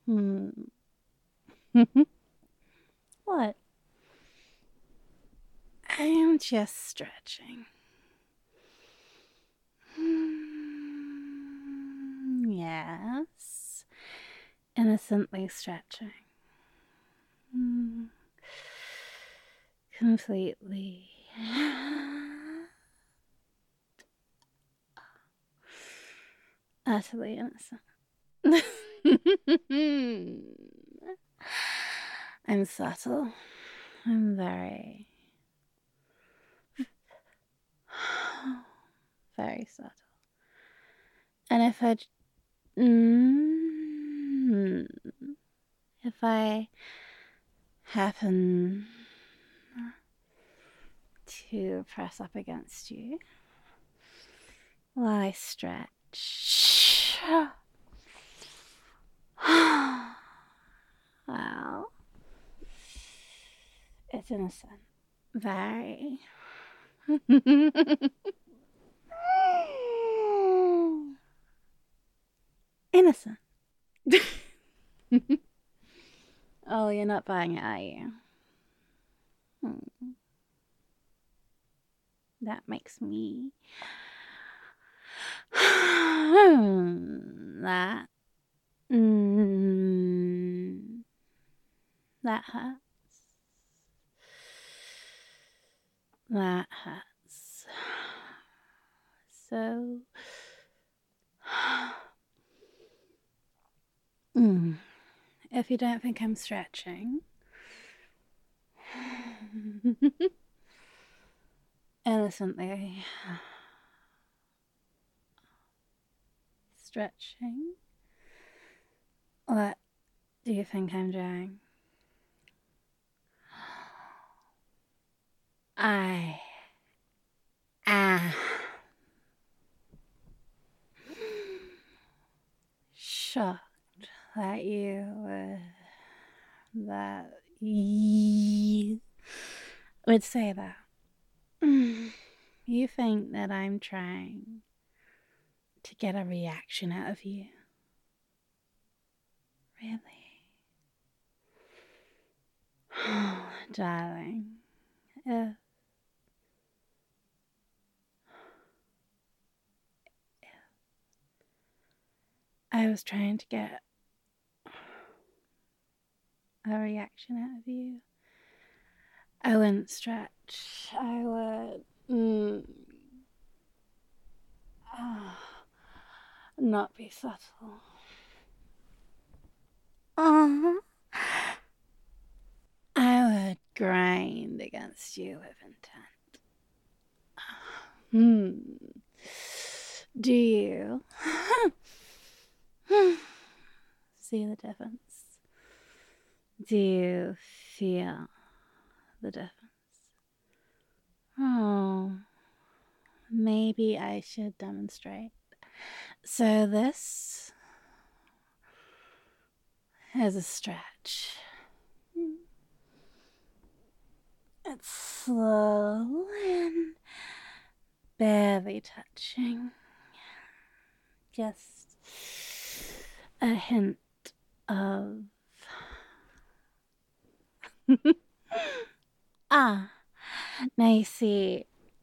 Hmm. What? I am just stretching. Yes. Innocently stretching. Completely. Utterly innocent. I'm subtle. I'm very, very subtle. And mm, if I happen to press up against you while I stretch, well, it's innocent. Very. Innocent. Oh, you're not buying it, are you? That makes me. that. Mm, that hurts. That hurts. So. If you don't think I'm stretching, innocently stretching, what do you think I'm doing? I am shocked that you would say that. You think that I'm trying to get a reaction out of you? Really? Oh, darling. If I was trying to get a reaction out of you, I wouldn't stretch. I would not be subtle. I would grind against you with intent. Do you see the difference? Do you feel the difference? Oh, maybe I should demonstrate. So this is a stretch. It's slow and barely touching. Just a hint of now you see,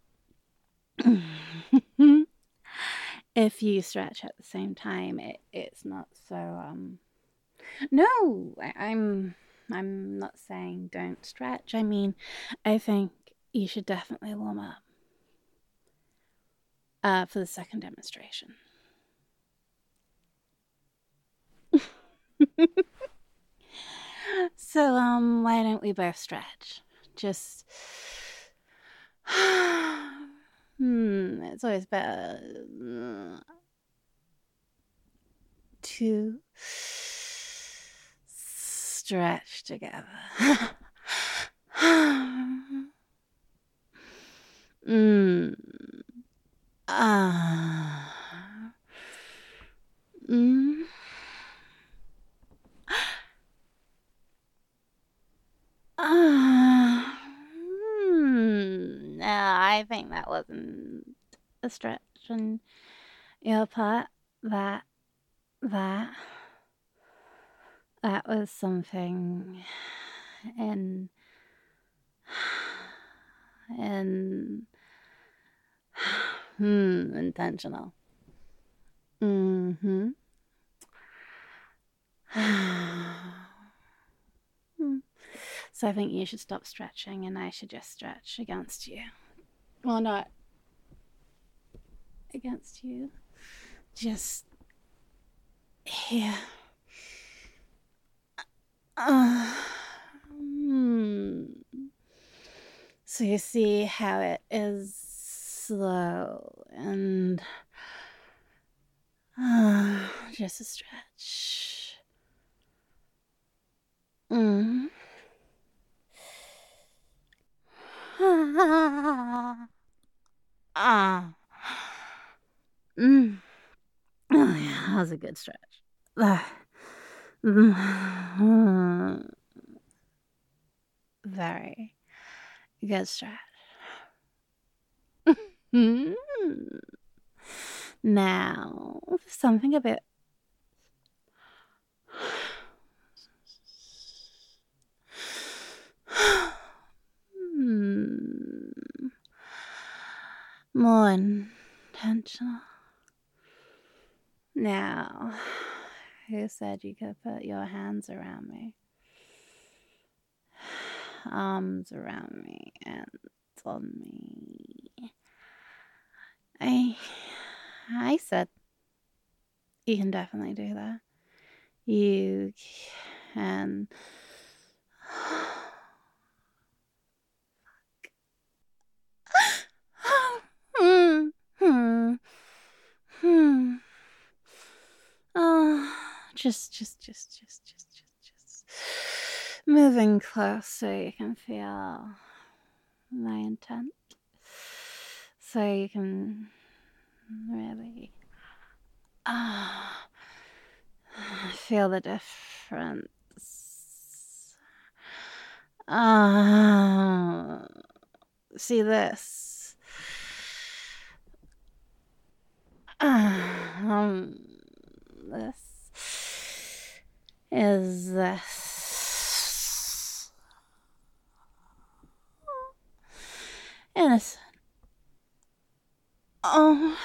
if you stretch at the same time, it's not so no, I'm not saying don't stretch. I mean, I think you should definitely warm up for the second demonstration. So why don't we both stretch? Just it's always better to stretch together. mm. Mm. No, I think that wasn't a stretch on your part. That That was something in in intentional. Mm-hmm. So I think you should stop stretching and I should just stretch against you. Well, not against you. Just here. Hmm. So you see how it is slow and just a stretch. Mm. Ah. Mm. Oh, yeah, that was a good stretch. Very good stretch. Now, something a bit more intentional. Now, who said you could put your hands around me? Arms around me and on me. I said you can definitely do that. You can. Oh, just moving close so you can feel my intent. So you can really feel the difference. See this. This is this innocent. Oh.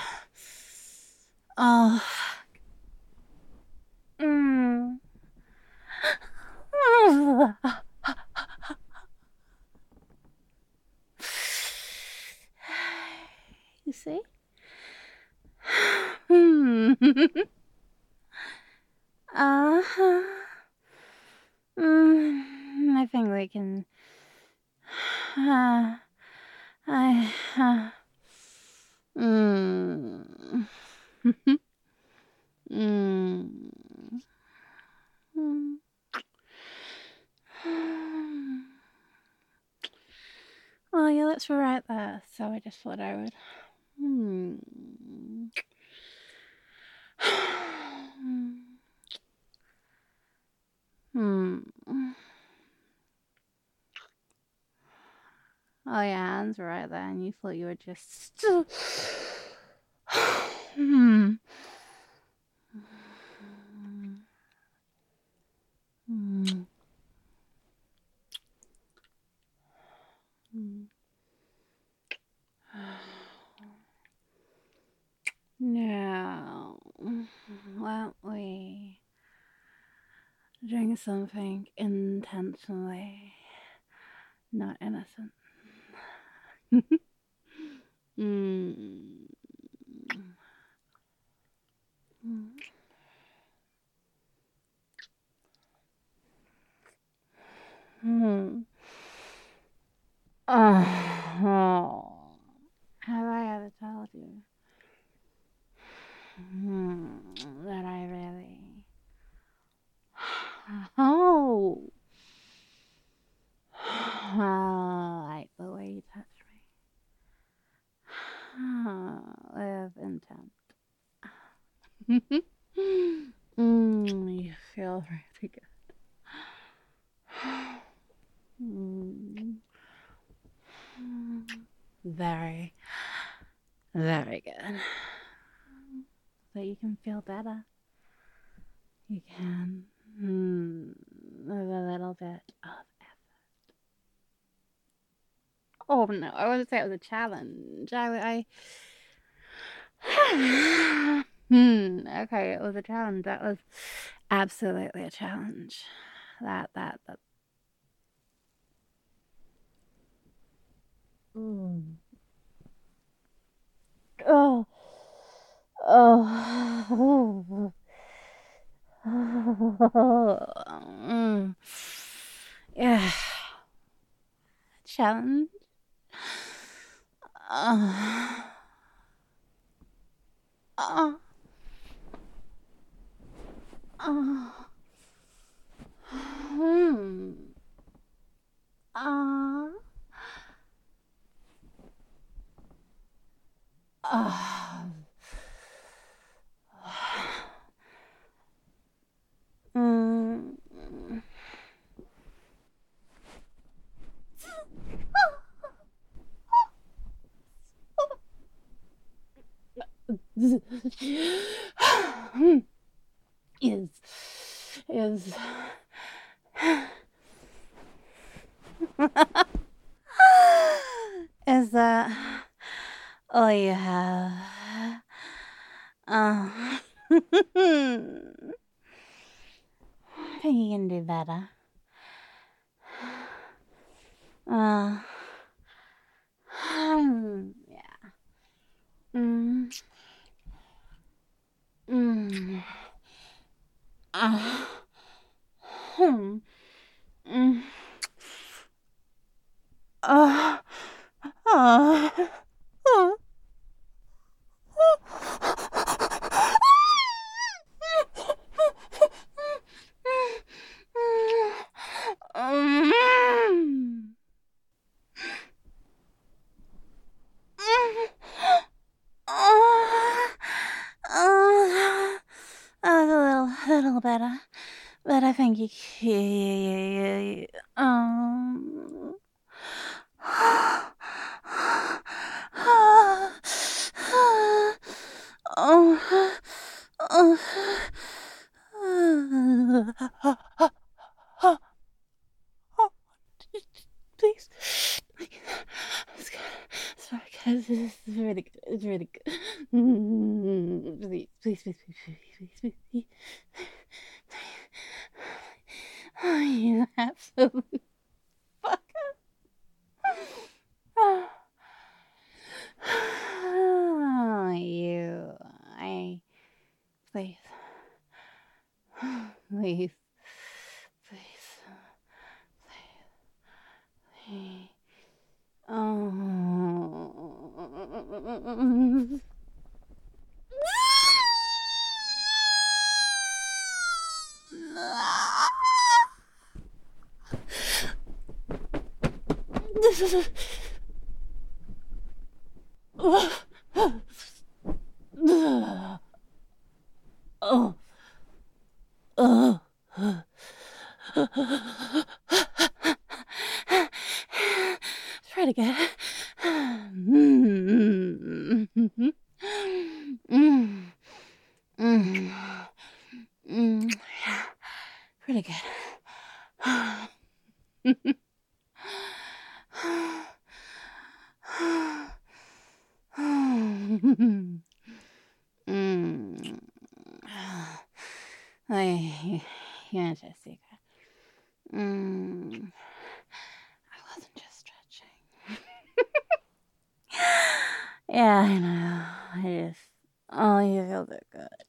You see? Uh-huh. I think we can. I. Well, your lips were right there, so I just thought I would. Oh, your hands were right there, and you thought you were just. Now, won't we doing something intentionally not innocent? Oh, have I ever told you that I really like the way you touch me with intent? You feel really good. Very, very good. So you can feel better. You can Hmm. There's a little bit of effort. Oh no, I wouldn't say it was a challenge. Okay, it was a challenge. That was absolutely a challenge. That. Mm. Oh. Oh. Mm. Yeah. Challenge. Uh, uh, uh, hmm. Uh, uh, mm. is is is that all you have? Uh, I think you can do better. Uh, yeah. Mm, mm, uh, hmm, mm, uh, uh, uh. Um, Oh, oh, that was a little better, but I think um, oh, please. Sorry, guys. This is really good. It's really good. Please. Oh, you absolute fucker. Oh, you. I. Please. Please. Please. Please. Oh. Oh. Oh. Try it again. Yeah, pretty good. I, yeah, Jessica. I wasn't just stretching. Yeah, I know. Oh, you feel so good.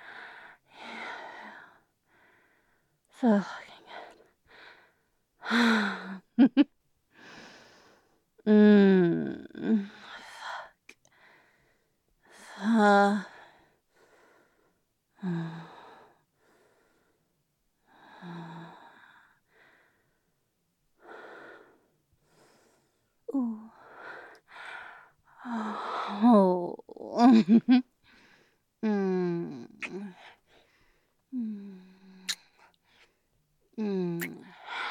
So fucking good. mm. Uh, ooh. Oh. mm. Mm. Mm.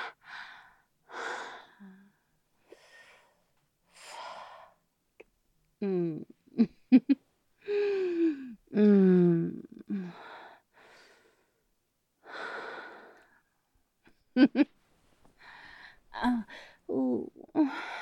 Mm. mm. uh, ooh.